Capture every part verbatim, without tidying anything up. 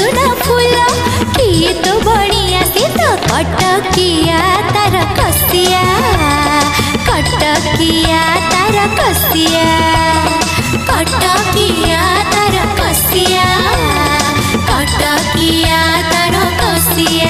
सुना फूल किए तो बढ़िया से तो कटकिया तार कसिया कटकिया तार कसिया कटकिया तार कसिया कटकिया तार कसिया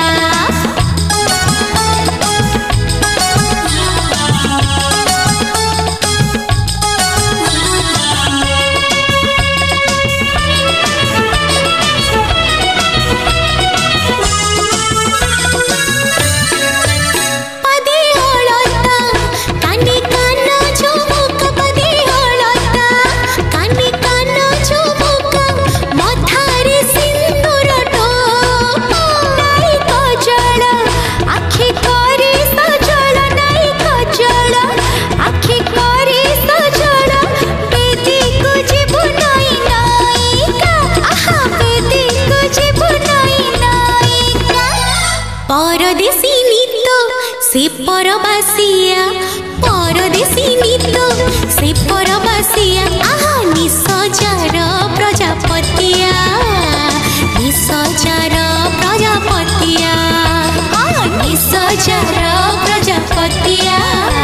परदेसी नीत से परबासिया परदेसी नीत से परबासिया आहा निसजार प्रजापतिया निसजार प्रजापतिया आहा निसजार प्रजापतिया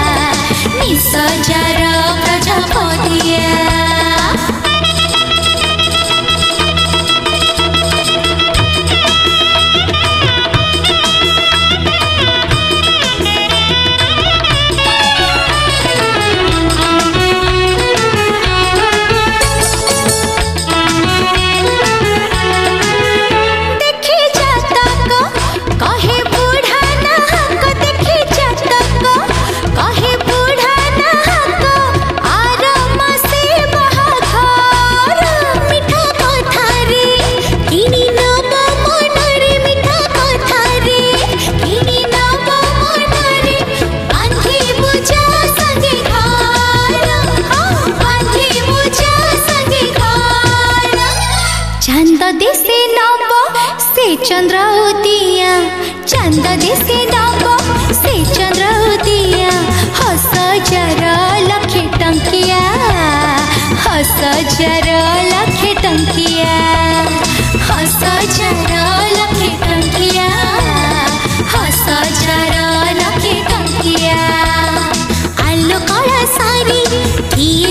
निसजार प्रजापतिया चंद देसे नब से चंद्रवतिया चंद देसे नब से चंद्रवतिया हस जर लखे टंकिया हस जर लखे टंकिया हस जर लखे टंकिया हस जर लखे टंकिया आलो कला सारी किए